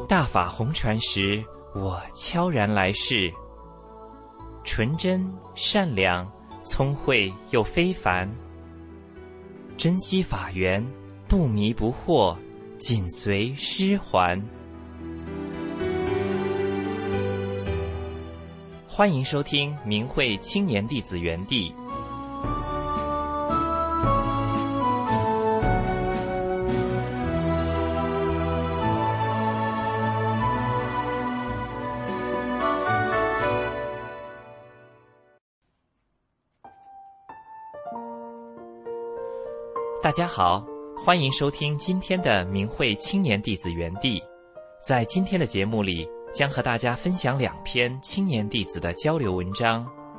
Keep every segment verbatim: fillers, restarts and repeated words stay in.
大法红传时，我悄然来世，纯真善良，聪慧又非凡，珍惜法缘，不迷不惑，紧随师还。欢迎收听明慧青年弟子园地。大家好，欢迎收听今天的明慧青年弟子园地。在今天的节目里，将和大家分享两篇青年弟子的交流文章。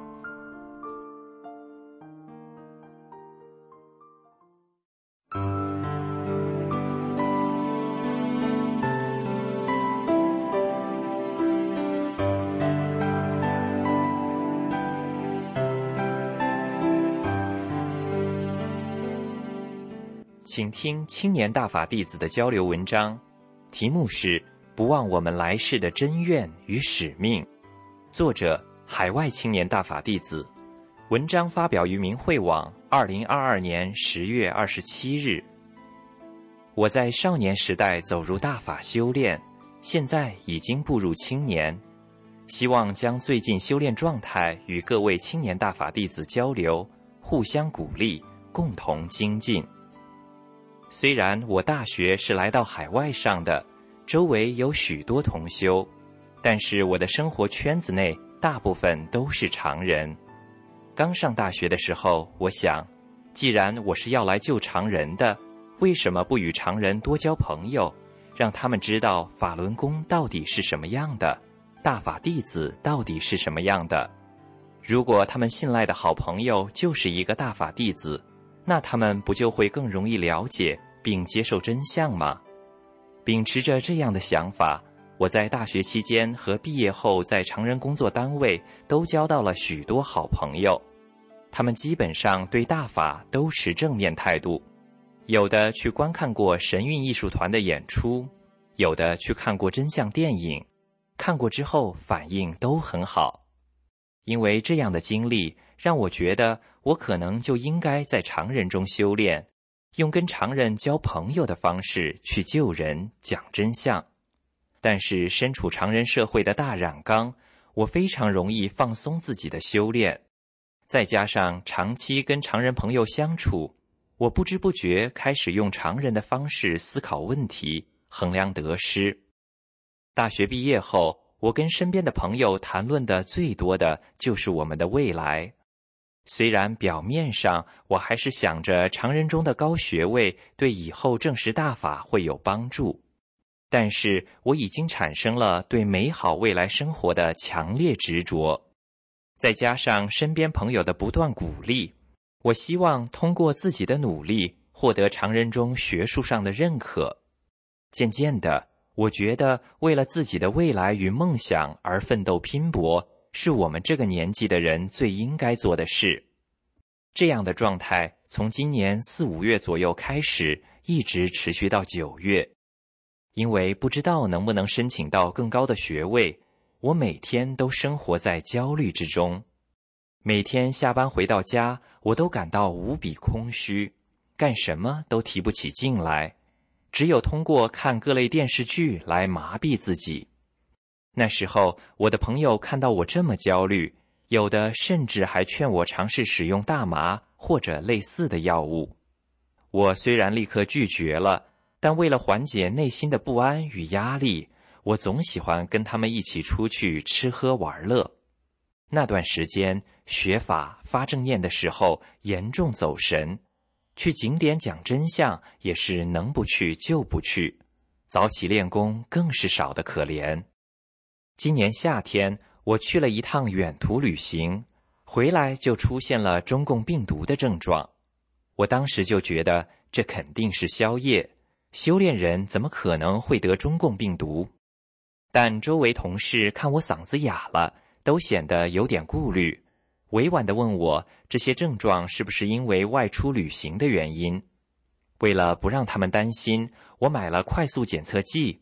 请听青年大法弟子的交流文章，题目是不忘我们来世的真愿与使命，作者海外青年大法弟子，文章发表于明慧网二零二二年十月二十七日。我在少年时代走入大法修炼，现在已经步入青年，希望将最近修炼状态与各位青年大法弟子交流，互相鼓励，共同精进。虽然我大学是来到海外上的，周围有许多同修，但是我的生活圈子内大部分都是常人。刚上大学的时候，我想，既然我是要来救常人的，为什么不与常人多交朋友，让他们知道法轮功到底是什么样的，大法弟子到底是什么样的？如果他们信赖的好朋友就是一个大法弟子，那他们不就会更容易了解并接受真相吗？秉持着这样的想法，我在大学期间和毕业后在常人工作单位都交到了许多好朋友，他们基本上对大法都持正面态度，有的去观看过神韵艺术团的演出，有的去看过真相电影，看过之后反应都很好。因为这样的经历，让我觉得我可能就应该在常人中修炼，用跟常人交朋友的方式去救人，讲真相。但是身处常人社会的大染缸，我非常容易放松自己的修炼，再加上长期跟常人朋友相处，我不知不觉开始用常人的方式思考问题，衡量得失。大学毕业后，我跟身边的朋友谈论的最多的就是我们的未来。虽然表面上我还是想着常人中的高学位对以后证实大法会有帮助，但是我已经产生了对美好未来生活的强烈执着，再加上身边朋友的不断鼓励，我希望通过自己的努力获得常人中学术上的认可。渐渐的，我觉得为了自己的未来与梦想而奋斗拼搏，是我们这个年纪的人最应该做的事。这样的状态从今年四五月左右开始，一直持续到九月。因为不知道能不能申请到更高的学位，我每天都生活在焦虑之中。每天下班回到家，我都感到无比空虚，干什么都提不起劲来，只有通过看各类电视剧来麻痹自己。那时候，我的朋友看到我这么焦虑，有的甚至还劝我尝试使用大麻或者类似的药物。我虽然立刻拒绝了，但为了缓解内心的不安与压力，我总喜欢跟他们一起出去吃喝玩乐。那段时间，学法发正念的时候严重走神，去景点讲真相也是能不去就不去，早起练功更是少得可怜。今年夏天，我去了一趟远途旅行，回来就出现了中共病毒的症状。我当时就觉得这肯定是宵夜，修炼人怎么可能会得中共病毒？但周围同事看我嗓子哑了，都显得有点顾虑，委婉地问我这些症状是不是因为外出旅行的原因。为了不让他们担心，我买了快速检测剂，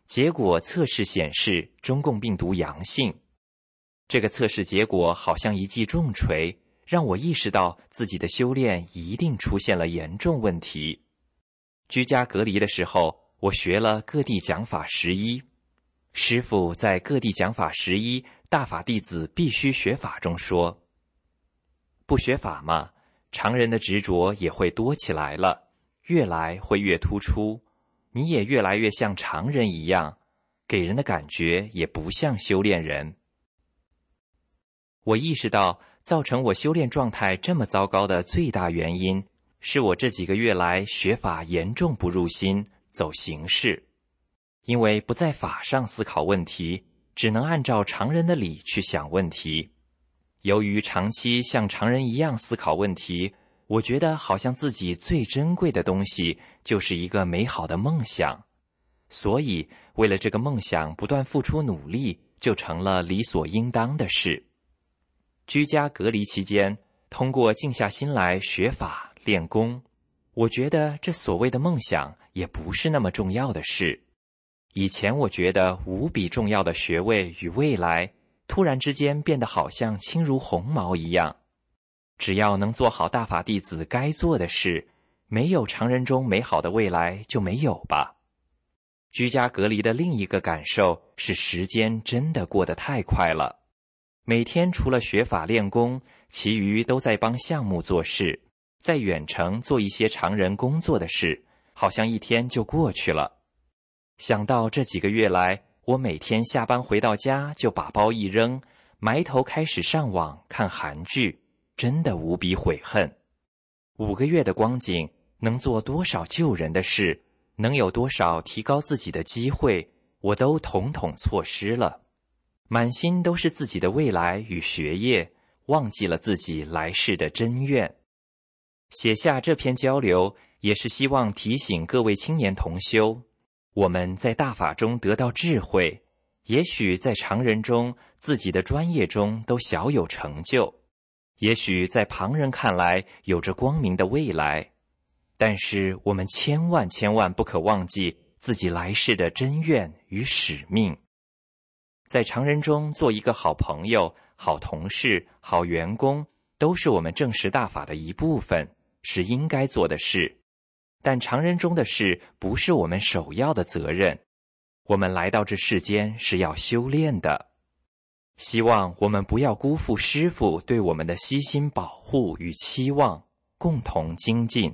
结果测试显示中共病毒阳性。这个测试结果好像一记重锤，让我意识到自己的修炼一定出现了严重问题。居家隔离的时候，我学了各地讲法十一。师父在各地讲法十一大法弟子必须学法中说，不学法嘛，常人的执着也会多起来了，越来会越突出，你也越来越像常人一样，给人的感觉也不像修炼人。我意识到造成我修炼状态这么糟糕的最大原因，是我这几个月来学法严重不入心，走形式。因为不在法上思考问题，只能按照常人的理去想问题。由于长期像常人一样思考问题，我觉得好像自己最珍贵的东西就是一个美好的梦想，所以为了这个梦想不断付出努力，就成了理所应当的事。居家隔离期间，通过静下心来学法练功，我觉得这所谓的梦想也不是那么重要的事。以前我觉得无比重要的学位与未来，突然之间变得好像轻如鸿毛一样。只要能做好大法弟子该做的事，没有常人中美好的未来就没有吧。居家隔离的另一个感受是，时间真的过得太快了。每天除了学法练功，其余都在帮项目做事，在远程做一些常人工作的事，好像一天就过去了。想到这几个月来，我每天下班回到家就把包一扔，埋头开始上网看韩剧，真的无比悔恨。五个月的光景，能做多少救人的事，能有多少提高自己的机会，我都统统错失了。满心都是自己的未来与学业，忘记了自己来世的真愿。写下这篇交流，也是希望提醒各位青年同修，我们在大法中得到智慧，也许在常人中，自己的专业中都小有成就，也许在旁人看来有着光明的未来，但是我们千万千万不可忘记自己来世的真愿与使命。在常人中做一个好朋友、好同事、好员工，都是我们正实大法的一部分，是应该做的事。但常人中的事不是我们首要的责任，我们来到这世间是要修炼的。希望我们不要辜负师父对我们的悉心保护与期望，共同精进。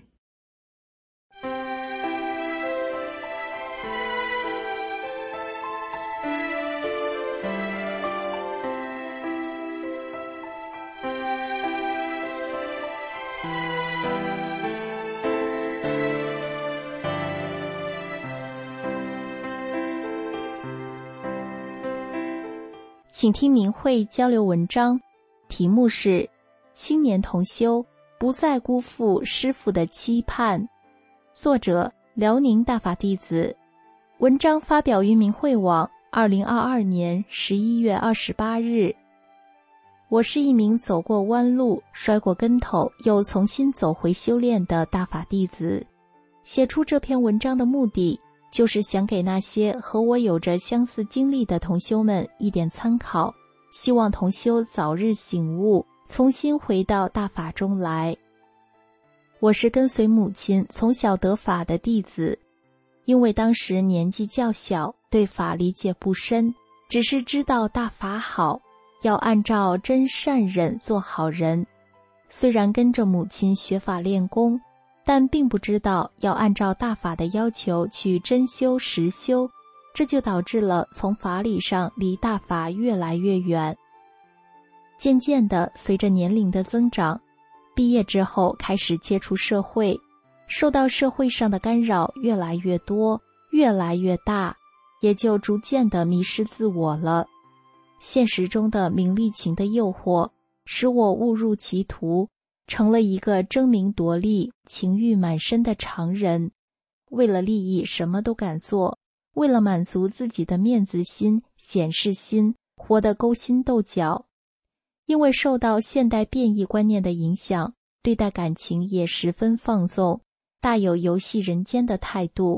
请听明慧交流文章，题目是青年同修不再辜负师父的期盼，作者辽宁大法弟子。文章发表于明慧网二零二二年十一月二十八日。我是一名走过弯路、摔过跟头又重新走回修炼的大法弟子。写出这篇文章的目的，就是想给那些和我有着相似经历的同修们一点参考，希望同修早日醒悟，重新回到大法中来。我是跟随母亲从小得法的弟子，因为当时年纪较小，对法理解不深，只是知道大法好，要按照真善忍做好人。虽然跟着母亲学法练功，但并不知道要按照大法的要求去真修实修，这就导致了从法理上离大法越来越远。渐渐的，随着年龄的增长，毕业之后开始接触社会，受到社会上的干扰越来越多，越来越大，也就逐渐的迷失自我了。现实中的名利情的诱惑，使我误入歧途，成了一个争名夺利、情欲满身的常人。为了利益什么都敢做，为了满足自己的面子心、显示心，活得勾心斗角。因为受到现代变异观念的影响，对待感情也十分放纵，大有游戏人间的态度，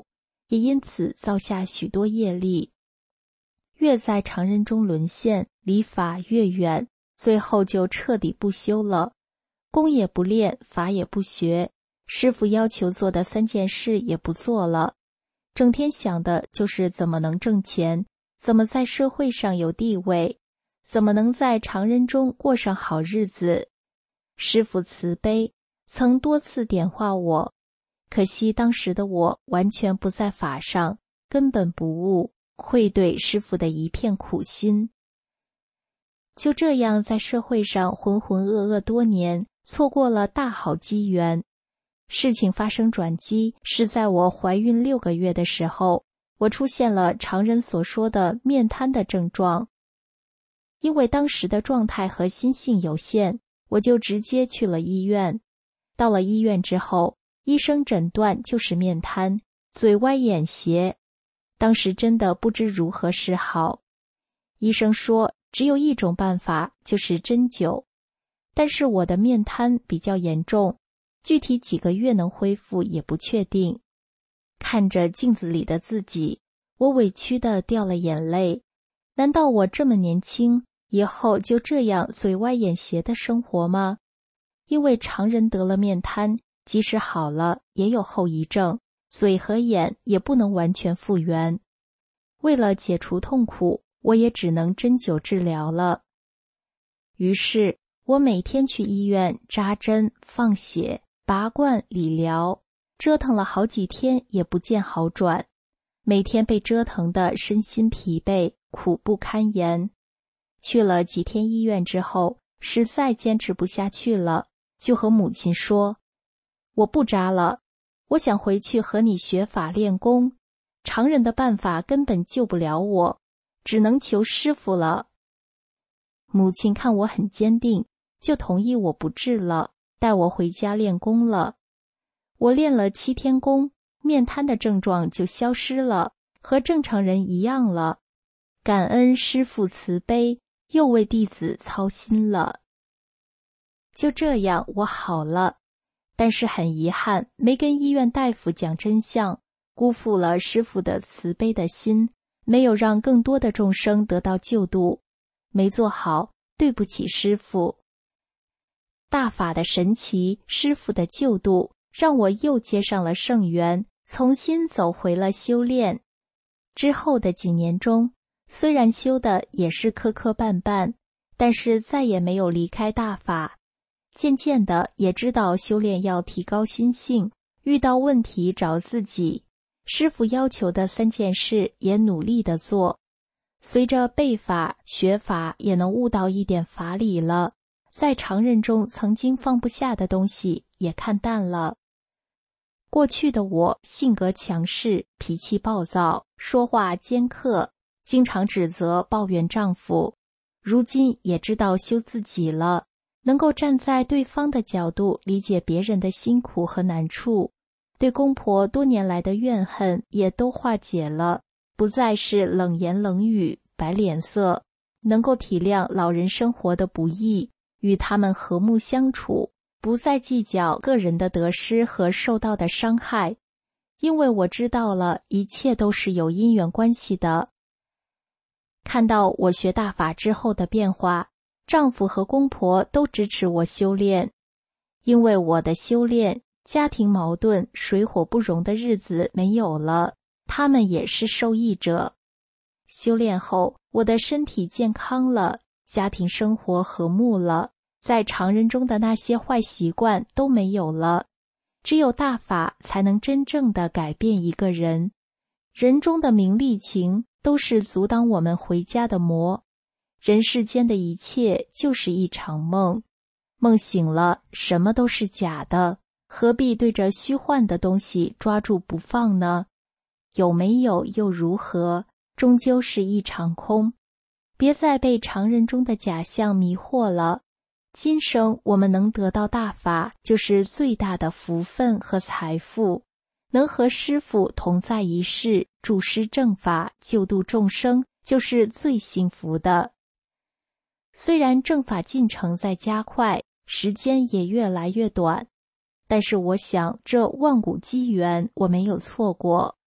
也因此造下许多业力。越在常人中沦陷，离法越远，最后就彻底不修了，功也不练，法也不学，师父要求做的三件事也不做了，整天想的就是怎么能挣钱，怎么在社会上有地位，怎么能在常人中过上好日子。师父慈悲，曾多次点化我，可惜当时的我完全不在法上，根本不悟，愧对师父的一片苦心。就这样在社会上浑浑噩噩多年，错过了大好机缘。事情发生转机是在我怀孕六个月的时候，我出现了常人所说的面瘫的症状。因为当时的状态和心性有限，我就直接去了医院。到了医院之后，医生诊断就是面瘫，嘴歪眼斜。当时真的不知如何是好。医生说只有一种办法，就是针灸。但是我的面瘫比较严重，具体几个月能恢复也不确定。看着镜子里的自己，我委屈地掉了眼泪。难道我这么年轻，以后就这样嘴歪眼斜的生活吗？因为常人得了面瘫，即使好了，也有后遗症，嘴和眼也不能完全复原。为了解除痛苦，我也只能针灸治疗了。于是，我每天去医院扎针、放血、拔罐、理疗，折腾了好几天也不见好转，每天被折腾得身心疲惫，苦不堪言。去了几天医院之后，实在坚持不下去了，就和母亲说：“我不扎了，我想回去和你学法练功，常人的办法根本救不了我，只能求师父了。”母亲看我很坚定，就同意我不治了，带我回家练功了。我练了七天功，面瘫的症状就消失了，和正常人一样了。感恩师父慈悲，又为弟子操心了。就这样，我好了，但是很遗憾，没跟医院大夫讲真相，辜负了师父的慈悲的心，没有让更多的众生得到救度，没做好，对不起师父。大法的神奇，师父的救度，让我又接上了圣缘，重新走回了修炼。之后的几年中，虽然修的也是磕磕绊绊，但是再也没有离开大法。渐渐的也知道修炼要提高心性，遇到问题找自己。师父要求的三件事也努力的做。随着背法学法，也能悟到一点法理了。在常人中曾经放不下的东西也看淡了。过去的我性格强势，脾气暴躁，说话尖刻，经常指责抱怨丈夫。如今也知道修自己了，能够站在对方的角度理解别人的辛苦和难处，对公婆多年来的怨恨也都化解了，不再是冷言冷语、摆脸色，能够体谅老人生活的不易，与他们和睦相处，不再计较个人的得失和受到的伤害，因为我知道了一切都是有因缘关系的。看到我学大法之后的变化，丈夫和公婆都支持我修炼。因为我的修炼，家庭矛盾、水火不容的日子没有了，他们也是受益者。修炼后，我的身体健康了，家庭生活和睦了，在常人中的那些坏习惯都没有了。只有大法才能真正的改变一个人。人中的名利情都是阻挡我们回家的魔。人世间的一切就是一场梦，梦醒了，什么都是假的，何必对着虚幻的东西抓住不放呢？有没有又如何？终究是一场空。别再被常人中的假象迷惑了。今生我们能得到大法，就是最大的福分和财富。能和师父同在一世，助师正法，救度众生，就是最幸福的。虽然正法进程在加快，时间也越来越短，但是我想这万古机缘我没有错过。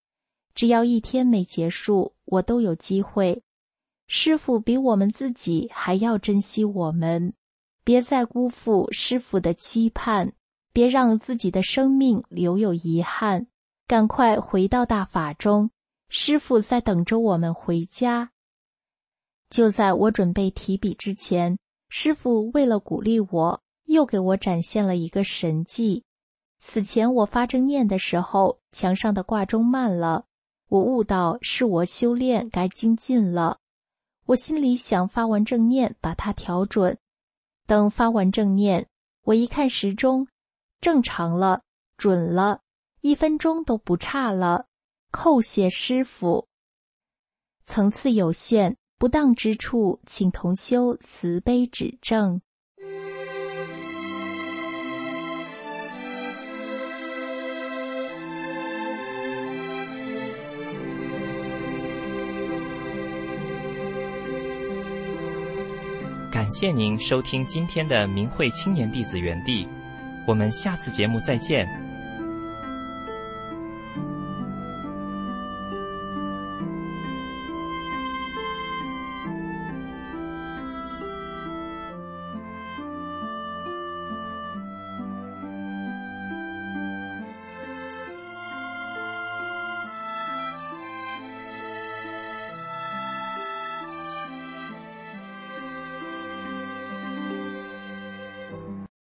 只要一天没结束，我都有机会。师父比我们自己还要珍惜我们，别再辜负师父的期盼，别让自己的生命留有遗憾，赶快回到大法中，师父在等着我们回家。就在我准备提笔之前，师父为了鼓励我，又给我展现了一个神迹。此前我发正念的时候，墙上的挂钟慢了，我悟到是我修炼该精进了。我心里想发完正念把它调准，等发完正念，我一看时钟，正常了，准了，一分钟都不差了，叩谢师父。层次有限，不当之处，请同修慈悲指正。 感谢您收听今天的明慧青年弟子园地，我们下次节目再见。